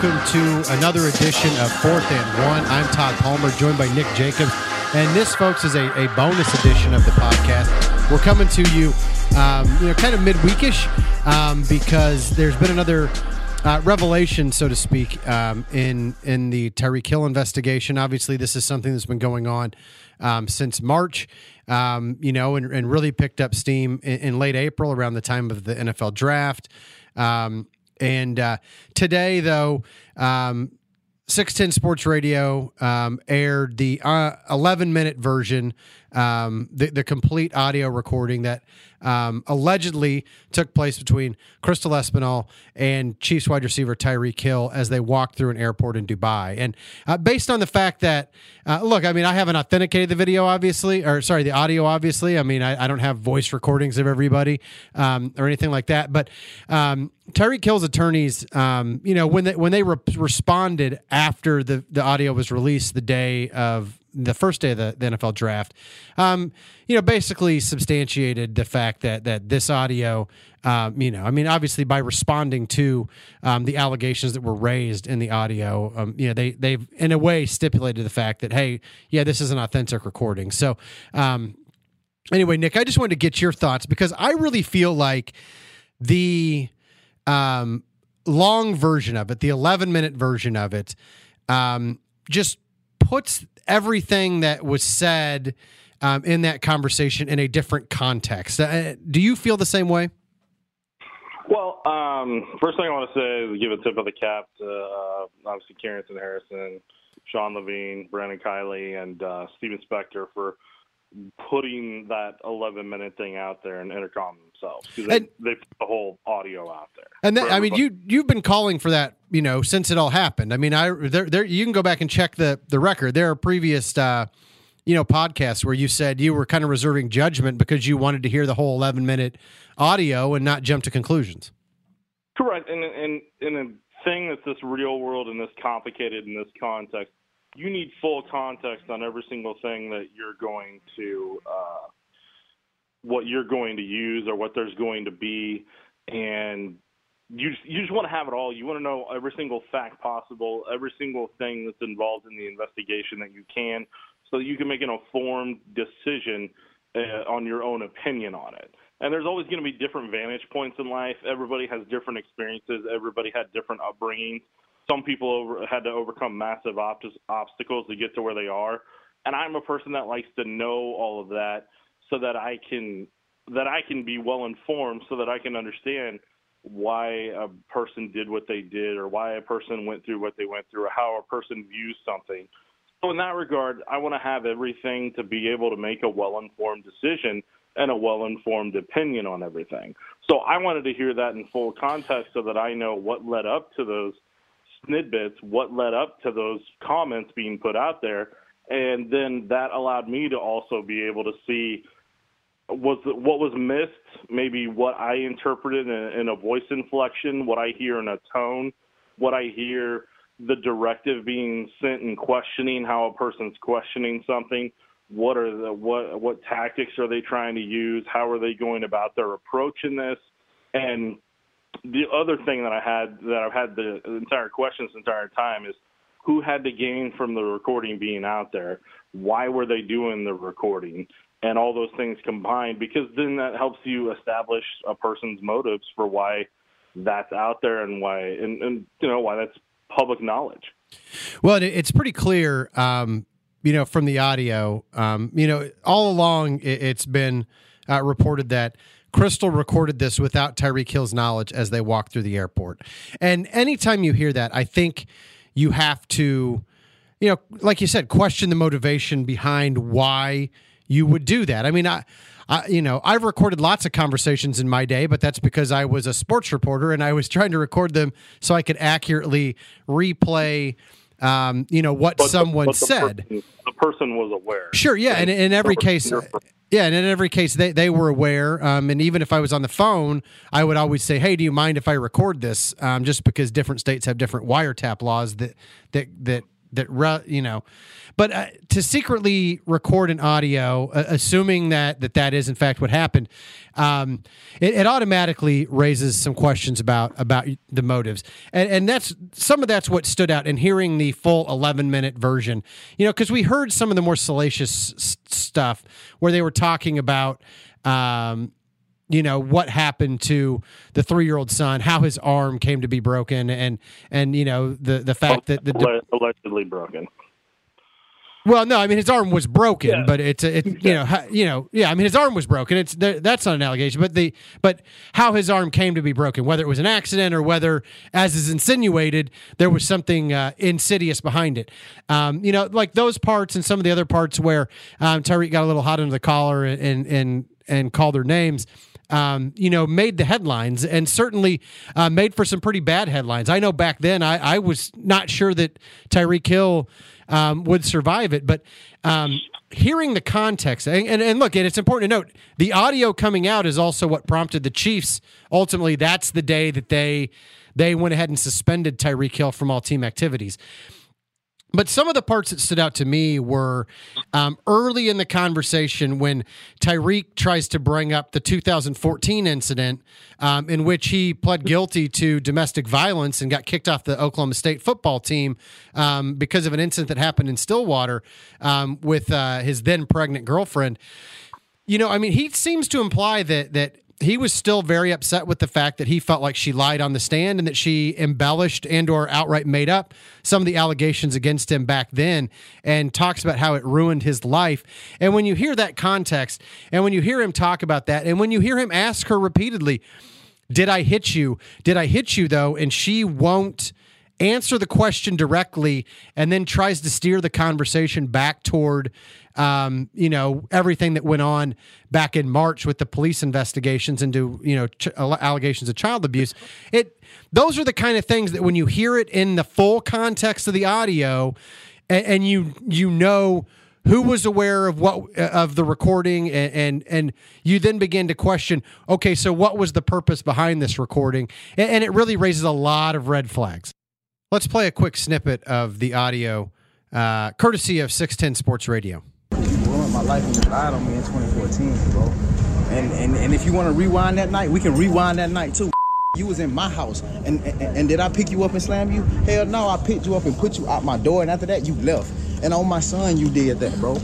welcome to another edition of 4th and 1. I'm Todd Palmer, joined by Nick Jacobs. And this, folks, is a bonus edition of the podcast. We're coming to you, kind of midweekish because there's been another revelation, so to speak, in the Tyreek Hill investigation. Obviously, this is something that's been going on since March, and really picked up steam in late April around the time of the NFL draft. And today, though, 610 Sports Radio aired the 11-minute version, the complete audio recording that allegedly took place between Crystal Espinal and Chiefs wide receiver Tyreek Hill as they walked through an airport in Dubai. And based on the fact that, I haven't authenticated the video, the audio, obviously. I mean, I don't have voice recordings of everybody or anything like that. But Tyreek Hill's attorneys, when they responded after the audio was released the first day of the NFL draft, basically substantiated the fact that this audio, obviously by responding to the allegations that were raised in the audio, they've in a way stipulated the fact that, hey, yeah, this is an authentic recording. So anyway, Nick, I just wanted to get your thoughts because I really feel like the long version of it, the 11-minute version of it, just puts everything that was said in that conversation in a different context. Do you feel the same way? Well, first thing I want to say is give a tip of the cap to obviously Carrington Harrison, Sean Levine, Brandon Kiley, and Steven Spector for putting that 11-minute thing out there and intercom themselves. They put the whole audio out there. And you've been calling for that, since it all happened. I mean, you can go back and check the record. There are previous, podcasts where you said you were kind of reserving judgment because you wanted to hear the whole 11-minute audio and not jump to conclusions. Correct. And in a thing that's this real world and this complicated in this context, you need full context on every single thing that you're going to, what you're going to use or what there's going to be. And you just want to have it all. You want to know every single fact possible, every single thing that's involved in the investigation that you can, so that you can make an informed decision on your own opinion on it. And there's always going to be different vantage points in life. Everybody has different experiences. Everybody had different upbringings. Some people had to overcome massive obstacles to get to where they are. And I'm a person that likes to know all of that so that I can be well informed, so that I can understand why a person did what they did or why a person went through what they went through or how a person views something. So in that regard, I want to have everything to be able to make a well-informed decision and a well-informed opinion on everything. So I wanted to hear that in full context so that I know what led up to those snidbits, what led up to those comments being put out there. And then that allowed me to also be able to see what was missed, maybe what I interpreted in a voice inflection, what I hear in a tone, what I hear the directive being sent and questioning how a person's questioning something. What tactics are they trying to use? How are they going about their approach in this? And the other thing that I've had the entire question this entire time is who had to gain from the recording being out there? Why were they doing the recording? And all those things combined, because then that helps you establish a person's motives for why that's out there and why why that's public knowledge. Well, it's pretty clear, from the audio, all along it's been reported that Crystal recorded this without Tyreek Hill's knowledge as they walked through the airport. And anytime you hear that, I think you have to, like you said, question the motivation behind why you would do that. I mean, I've recorded lots of conversations in my day, but that's because I was a sports reporter and I was trying to record them so I could accurately replay, what someone said. The person was aware. Sure, yeah, and in every case, they were aware. And even if I was on the phone, I would always say, "Hey, do you mind if I record this?" Just because different states have different wiretap laws that but to secretly record an audio, assuming that is in fact what happened, it automatically raises some questions about the motives, and that's what stood out in hearing the full 11-minute version. Because we heard some of the more salacious stuff where they were talking about what happened to the 3-year-old son, how his arm came to be broken, and the fact that allegedly broken. Well, no, I mean his arm was broken, but his arm was broken. That's not an allegation, but how his arm came to be broken, whether it was an accident or whether, as is insinuated, there was something insidious behind it. Like those parts and some of the other parts where Tyreek got a little hot under the collar and called their names. Made the headlines and certainly made for some pretty bad headlines. I know back then I was not sure that Tyreek Hill would survive it, but hearing the context and look, and it's important to note the audio coming out is also what prompted the Chiefs. Ultimately, that's the day that they went ahead and suspended Tyreek Hill from all team activities. But some of the parts that stood out to me were early in the conversation when Tyreek tries to bring up the 2014 incident in which he pled guilty to domestic violence and got kicked off the Oklahoma State football team because of an incident that happened in Stillwater with his then pregnant girlfriend. He seems to imply that he was still very upset with the fact that he felt like she lied on the stand and that she embellished and or outright made up some of the allegations against him back then, and talks about how it ruined his life. And when you hear that context and when you hear him talk about that and when you hear him ask her repeatedly, did I hit you? Did I hit you though? And she won't answer the question directly and then tries to steer the conversation back toward everything that went on back in March with the police investigations into, allegations of child abuse. Those are the kind of things that when you hear it in the full context of the audio and you know who was aware of what of the recording and you then begin to question, okay, so what was the purpose behind this recording? And it really raises a lot of red flags. Let's play a quick snippet of the audio, courtesy of 610 Sports Radio. You ruined my life and you lied on me in 2014, bro. And if you want to rewind that night, we can rewind that night too. You was in my house, and did I pick you up and slam you? Hell no, I picked you up and put you out my door, and after that you left. And on my son, you did that, bro.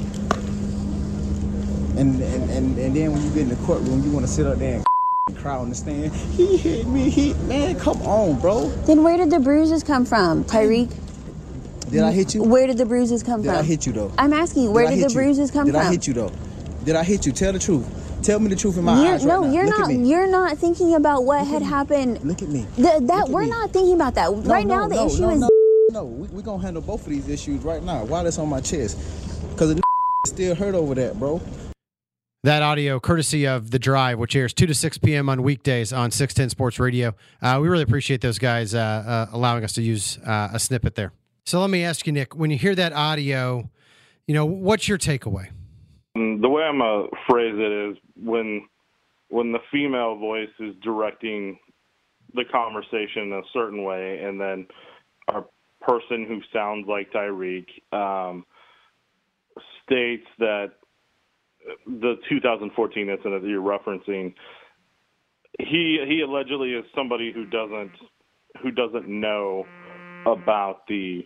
And then when you get in the courtroom, you want to sit up there and cry on the stand. He hit me, man, come on, bro. Then where did the bruises come from, Tyreek? Did I hit you? Where did the bruises come from? Did I hit you, though? I'm asking you, where did the bruises come from? Did I hit you, though? Did I hit you? Tell the truth. Tell me the truth in my eyes right now. No, you're not thinking about what had happened. Look at me. We're not thinking about that. Right now, the issue is... No, we're going to handle both of these issues right now while it's on my chest. Because the still hurt over that, bro. That audio, courtesy of The Drive, which airs 2 to 6 p.m. on weekdays on 610 Sports Radio. We really appreciate those guys allowing us to use a snippet there. So let me ask you, Nick, when you hear that audio, what's your takeaway? The way I'm going to phrase it is when the female voice is directing the conversation in a certain way, and then our person who sounds like Tyreek states that the 2014 incident that you're referencing, he allegedly is somebody who doesn't know about the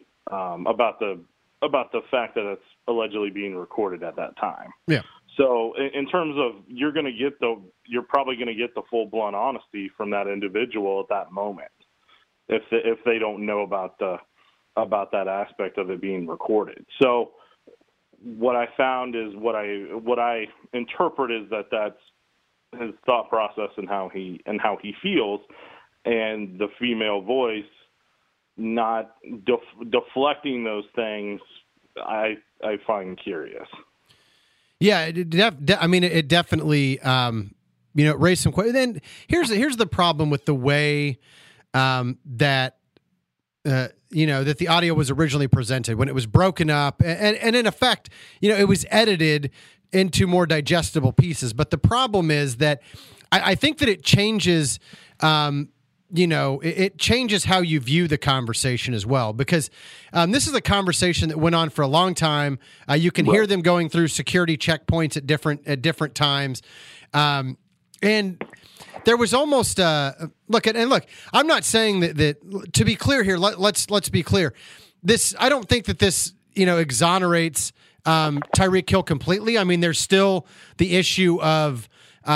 fact that it's allegedly being recorded at that time. Yeah. So in terms of you're probably going to get the full blunt honesty from that individual at that moment if they don't know about that aspect of it being recorded. So what I found is what I interpret is that's his thought process and how he feels, and the female voice not deflecting those things, I find curious. Yeah, it definitely raised some questions. Then here's the problem with the way that the audio was originally presented when it was broken up and in effect, it was edited into more digestible pieces. But the problem is that I think that it changes it changes how you view the conversation as well, because this is a conversation that went on for a long time. You can hear them going through security checkpoints at different times, and there was almost look. I'm not saying that to be clear here. Let's be clear. I don't think that this exonerates Tyreek Hill completely. I mean, there's still the issue of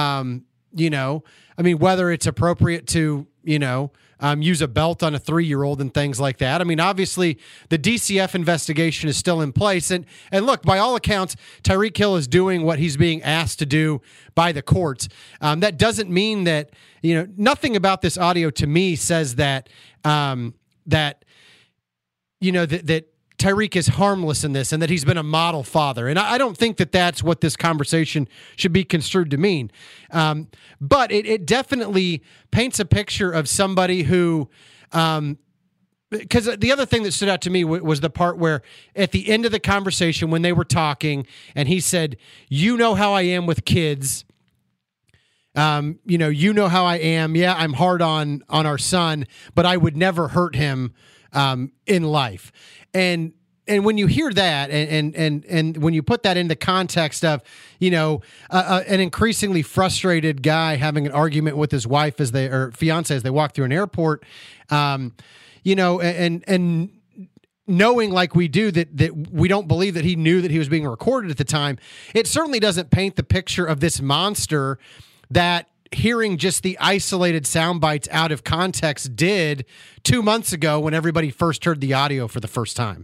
whether it's appropriate to use a belt on a 3-year-old and things like that. I mean, obviously the DCF investigation is still in place. And look, by all accounts, Tyreek Hill is doing what he's being asked to do by the courts. That doesn't mean that, nothing about this audio to me says that Tyreek is harmless in this and that he's been a model father. And I don't think that that's what this conversation should be construed to mean. But it definitely paints a picture of somebody who, because the other thing that stood out to me was the part where at the end of the conversation when they were talking and he said, "You know how I am with kids. You know how I am. Yeah, I'm hard on our son, but I would never hurt him in life." And when you hear that, and when you put that into context of, an increasingly frustrated guy having an argument with his wife or fiance as they walk through an airport, and knowing like we do that we don't believe that he knew that he was being recorded at the time, it certainly doesn't paint the picture of this monster that hearing just the isolated sound bites out of context did 2 months ago when everybody first heard the audio for the first time.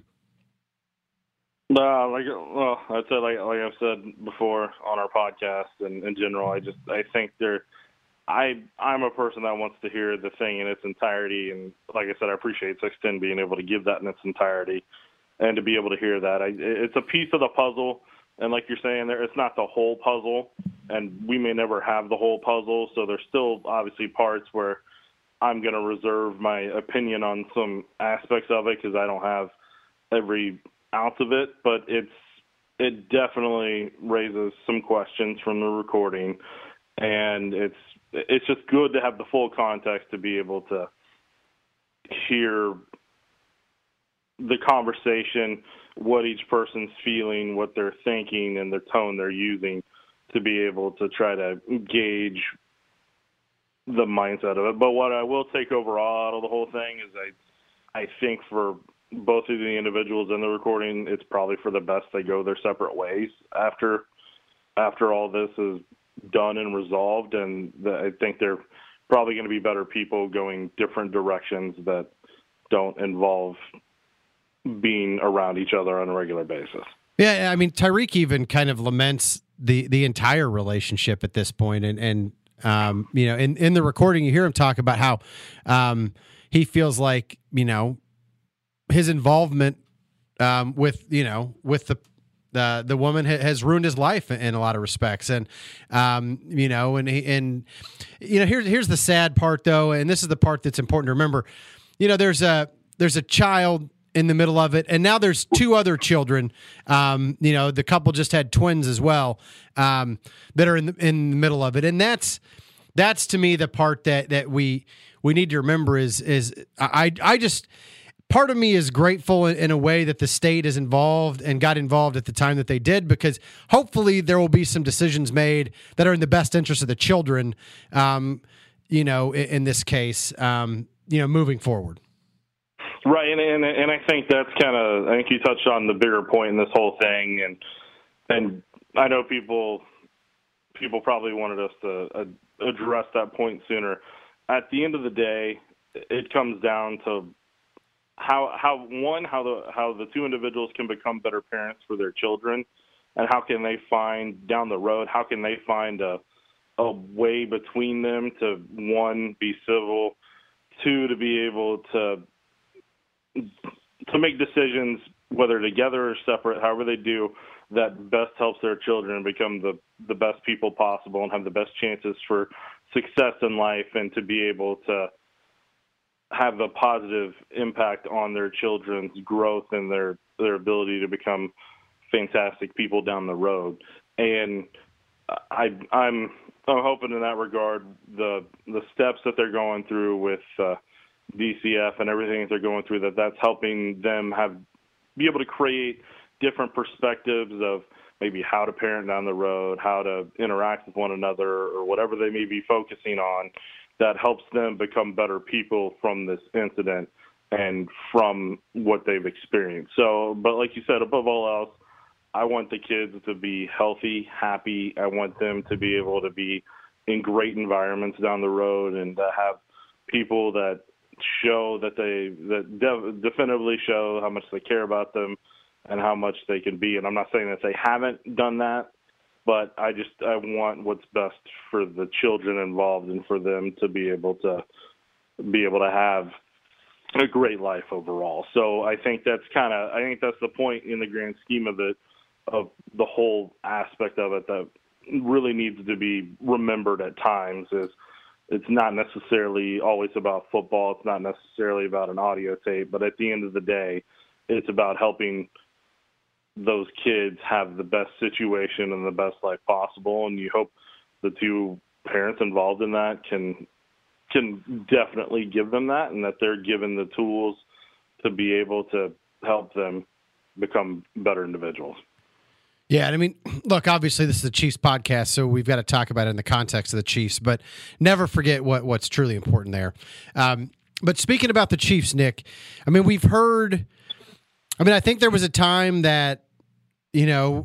I'd say like I've said before on our podcast and in general, I think I'm a person that wants to hear the thing in its entirety, and like I said, I appreciate 610 being able to give that in its entirety and to be able to hear that. It's a piece of the puzzle. And like you're saying there, it's not the whole puzzle, and we may never have the whole puzzle. So there's still obviously parts where I'm going to reserve my opinion on some aspects of it because I don't have every ounce of it. But it definitely raises some questions from the recording, and it's just good to have the full context to be able to hear the conversation, what each person's feeling, what they're thinking, and the tone they're using to be able to try to gauge the mindset of it. But what I will take overall out of the whole thing is I think for both of the individuals in the recording, it's probably for the best they go their separate ways after all this is done and resolved. And I think they're probably going to be better people going different directions that don't involve being around each other on a regular basis. Yeah, I mean, Tyreek even kind of laments the entire relationship at this point, and in the recording you hear him talk about how he feels like his involvement with the woman has ruined his life in a lot of respects, and here's the sad part though, and this is the part that's important to remember. There's a child in the middle of it, and now there's 2 other children. The couple just had twins as well that are in the middle of it, and that's to me the part that we need to remember is I just part of me is grateful in a way that the state is involved and got involved at the time that they did, because hopefully there will be some decisions made that are in the best interest of the children. In this case, moving forward. Right, and I think that's I think you touched on the bigger point in this whole thing, and I know people probably wanted us to address that point sooner. At the end of the day, it comes down to how the 2 individuals can become better parents for their children, and how can they find down the road, how can they find a way between them to, 1, be civil, 2, to be able to make decisions, whether together or separate, however they do, that best helps their children become the best people possible and have the best chances for success in life, and to be able to have a positive impact on their children's growth and their ability to become fantastic people down the road. And I'm I'm hoping in that regard, the steps that they're going through with DCF and everything that they're going through, that's helping them be able to create different perspectives of maybe how to parent down the road, how to interact with one another, or whatever they may be focusing on, that helps them become better people from this incident and from what they've experienced. So, but like you said, above all else, I want the kids to be healthy, happy. I want them to be able to be in great environments down the road and to have people that show definitively show how much they care about them and how much they can be. And I'm not saying that they haven't done that, but I want what's best for the children involved and for them to be able to have a great life overall. So I think that's the point in the grand scheme of it, of the whole aspect of it that really needs to be remembered at times. Is it's not necessarily always about football. It's not necessarily about an audio tape, but at the end of the day, it's about helping those kids have the best situation and the best life possible. And you hope the two parents involved in that can definitely give them that, and that they're given the tools to be able to help them become better individuals. Yeah, and I mean, look, obviously this is a Chiefs podcast, so we've got to talk about it in the context of the Chiefs, but never forget what's truly important there. But speaking about the Chiefs, Nick, I mean, I think there was a time that, a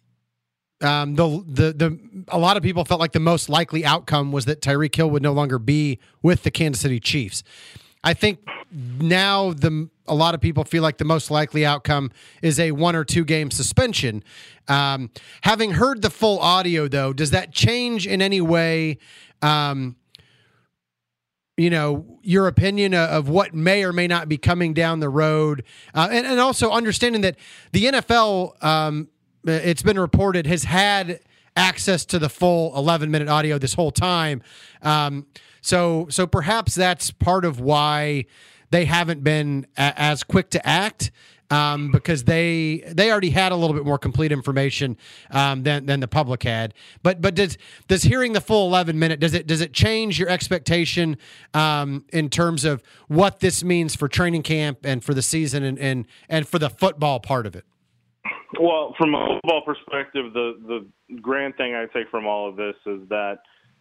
lot of people felt like the most likely outcome was that Tyreek Hill would no longer be with the Kansas City Chiefs. I think now a lot of people feel like the most likely outcome is a 1 or 2 game suspension. Having heard the full audio, though, does that change in any way, your opinion of what may or may not be coming down the road? And also understanding that the NFL, it's been reported, has had access to the full 11-minute audio this whole time. So perhaps that's part of why they haven't been as quick to act, because they already had a little bit more complete information than the public had. But does hearing the full 11-minute, does it change your expectation in terms of what this means for training camp and for the season and for the football part of it? Well, from a football perspective, the grand thing I take from all of this is that,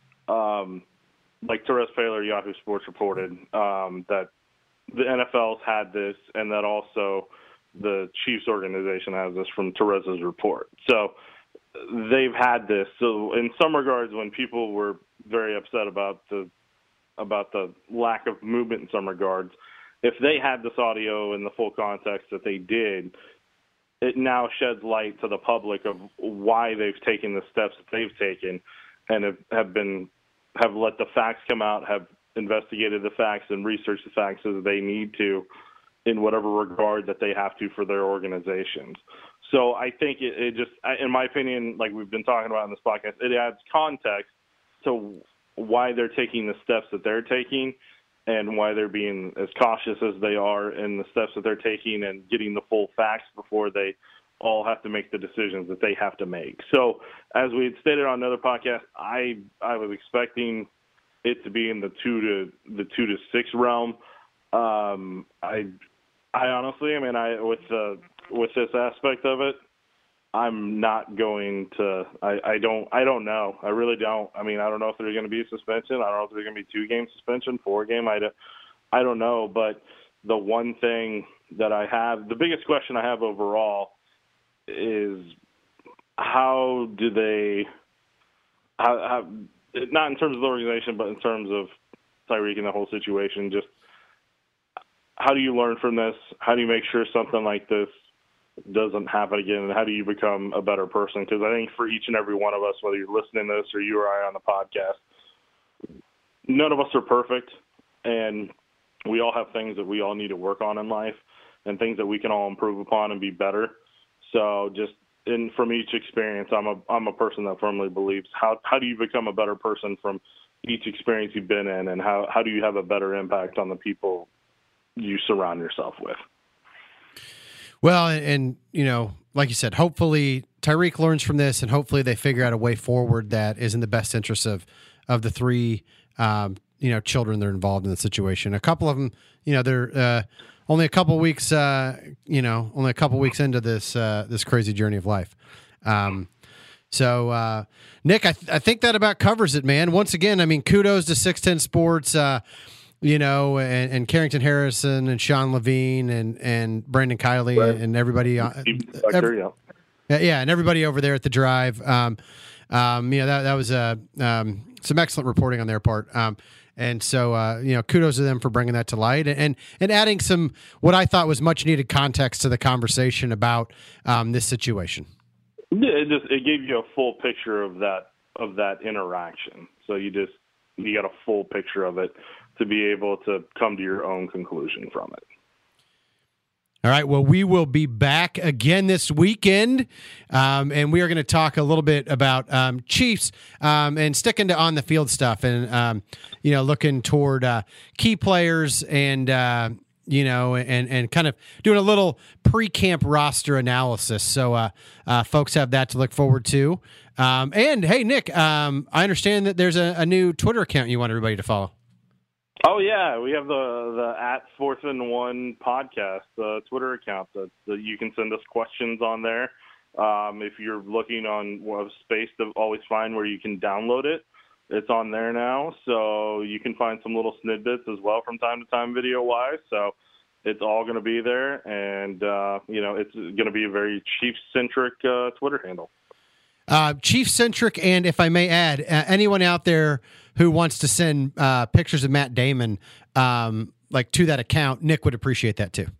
like Terez Paylor, Yahoo Sports reported, that the NFL's had this, and that also the Chiefs organization has this from Terez's report. So they've had this. So in some regards, when people were very upset about the lack of movement in some regards, if they had this audio in the full context that they did, it now sheds light to the public of why they've taken the steps that they've taken, and have let the facts come out, have investigated the facts and researched the facts as they need to in whatever regard that they have to for their organizations. So I think it just, in my opinion, like we've been talking about in this podcast, it adds context to why they're taking the steps that they're taking and why they're being as cautious as they are in the steps that they're taking and getting the full facts before they all have to make the decisions that they have to make. So as we had stated on another podcast, I was expecting it to be in the 2 to 6 realm. I honestly, with this aspect of it, I'm not going to. I don't know. I really don't. I mean, I don't know if there's going to be a suspension. I don't know if there's going to be 2-game suspension, 4-game. I don't know. But the one thing that the biggest question I have overall is how do they, how not in terms of the organization, but in terms of Tyreek and the whole situation, just how do you learn from this? How do you make sure something like this doesn't happen again? And how do you become a better person? Because I think for each and every one of us, whether you're listening to this or you or I on the podcast, none of us are perfect, and we all have things that we all need to work on in life and things that we can all improve upon and be better. So just from each experience, I'm a person that firmly believes how do you become a better person from each experience you've been in, and how do you have a better impact on the people you surround yourself with? Well, and like you said, hopefully Tyreek learns from this, and hopefully they figure out a way forward that is in the best interest of the three, children that are involved in the situation. A couple of them, they're only a couple weeks, into this crazy journey of life. So, Nick, I think that about covers it, man. Once again, I mean, kudos to 610 Sports, and Carrington Harrison and Sean Levine and Brandon Kiley and everybody. And everybody over there at the Drive. That was some excellent reporting on their part. And so, kudos to them for bringing that to light and adding some what I thought was much needed context to the conversation about this situation. Yeah, it gave you a full picture of that interaction. So you got a full picture of it to be able to come to your own conclusion from it. All right. Well, we will be back again this weekend, and we are going to talk a little bit about Chiefs and sticking to on the field stuff, and looking toward key players and and kind of doing a little pre-camp roster analysis. So folks have that to look forward to. And hey, Nick, I understand that there's a new Twitter account you want everybody to follow. Oh yeah, we have the @4th&1 podcast Twitter account that you can send us questions on there. If you're looking on space to always find where you can download it, it's on there now. So you can find some little snippets as well from time to time, video wise. So it's all going to be there, and it's going to be a very Chiefs-centric Twitter handle. Chiefs-centric, and if I may add, anyone out there who wants to send pictures of Matt Damon to that account, Nick would appreciate that too.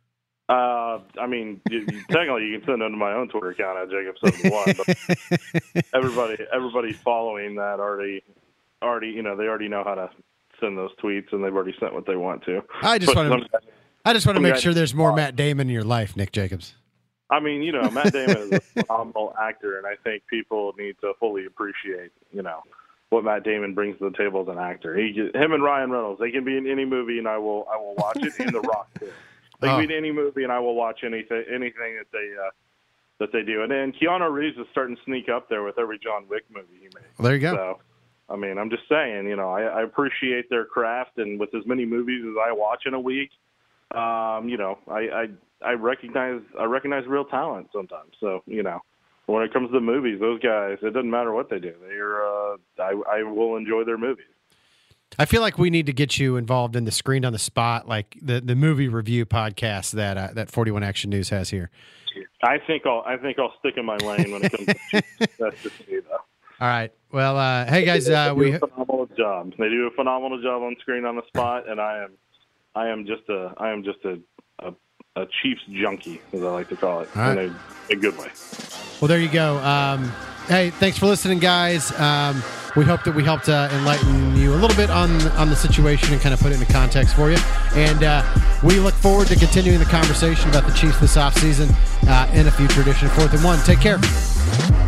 Technically you can send them to my own Twitter account at Jacob71, but everybody following that already they already know how to send those tweets, and they've already sent what they want to. I just want to make sure there's more Matt Damon in your life, Nick Jacobs. I mean, Matt Damon is a phenomenal actor, and I think people need to fully appreciate, what Matt Damon brings to the table as an actor. Him and Ryan Reynolds, they can be in any movie, and I will watch it. And The Rock too. They can be in any movie, and I will watch anything that they do. And then Keanu Reeves is starting to sneak up there with every John Wick movie he made. Well, there you go. So, I'm just saying, I appreciate their craft, and with as many movies as I watch in a week, I recognize real talent sometimes. So, when it comes to the movies, those guys, it doesn't matter what they do. I will enjoy their movies. I feel like we need to get you involved in the Screened on the Spot, like the movie review podcast that 41 Action News has here. I think I'll stick in my lane when it comes to that's just me, though. All right. Well, hey guys, they do a phenomenal job. They do a phenomenal job on Screened on the Spot, and I am just a Chiefs junkie, as I like to call it, in a good way. Well, there you go. Hey, thanks for listening, guys. We hope that we helped enlighten you a little bit on the situation and kind of put it into context for you. And we look forward to continuing the conversation about the Chiefs this offseason in a future edition of 4th and 1. Take care.